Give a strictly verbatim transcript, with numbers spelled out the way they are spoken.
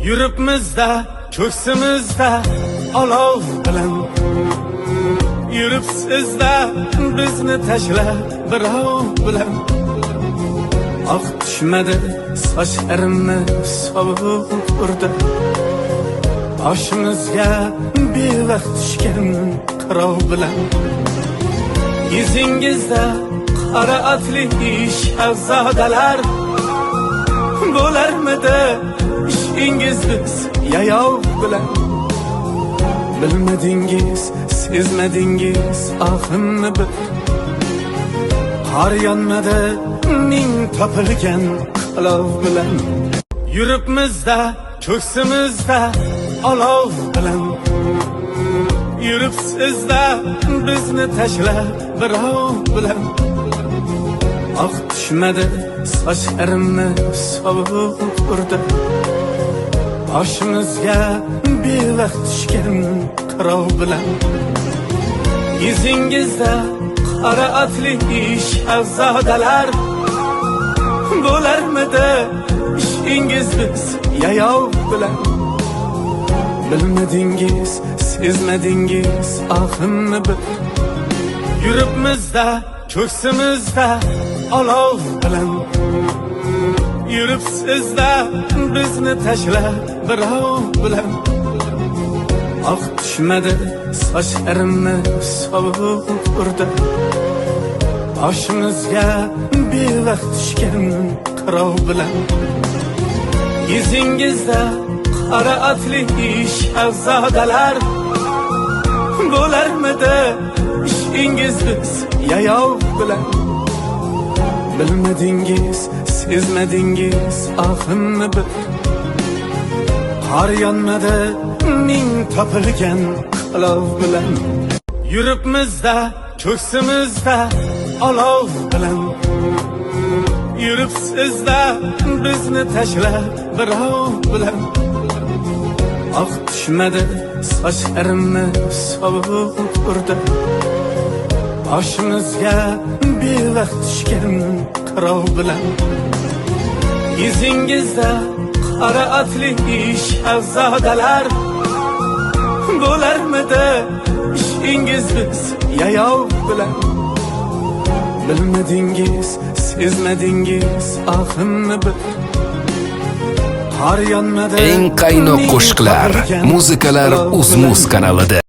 Yuribmizda, ko'ksimizda olov bilan. Yuribsizda bizni tashlab birov bilan. Oq tushmadi sochlarimni sovuq urdi. Boshimizga bevaqt tushgan qirov bilan. Yuzingizda qora otli shahzodalar bo'larmidi ishingiz biz yayov bilan. Bilmadingiz, sezmadingiz ohimni bir. Qor yonmadi ming topilgan qilov bilan. Yuribmizda, ko'ksimizda olov bilan. Yuribsizda bizni tashlab birov bilan. Oq tushmadi sochlarimni sovuq urdi. Boshimizga bevaqt tushgan qirov bilan. Yuzingizda qora otli shahzodalar bo'larmidi ishingiz biz yayov bilan. Bilmadingiz, sezmadingiz ohimni bir. Yuribmizda, ko'ksimizda olov bilan. Yuribsizda bizni tashlab birov bilan. Oq tushmadi sochlarimni sovuq urdi. Boshimizga bevaqt tushgan qirov bilan. Yuzingizda qora otli shahzodalar bo'larmidi ishingiz biz yayov bilan. Bilmadingiz, sezmadingiz ohimni bir. Qor yonmadi ming topilgan qilov bilan. Yuribmizda, ko'ksimizda olov bilan. Yuribsizda bizni tashlab birov bilan. Oq tushmadi sochlarimni sovuq urdi. Boshimizga bevaqt tushgan qirov bilan. Yuzingizda qora otli shahzodalar bo'larmidi ishingiz biz yayov bilan. Bilmadingiz, sezmadingiz ohimni bir. Qor yonmadi. Eng qaynoq qo'shiqlar, muzikalar UzMuz kanalida.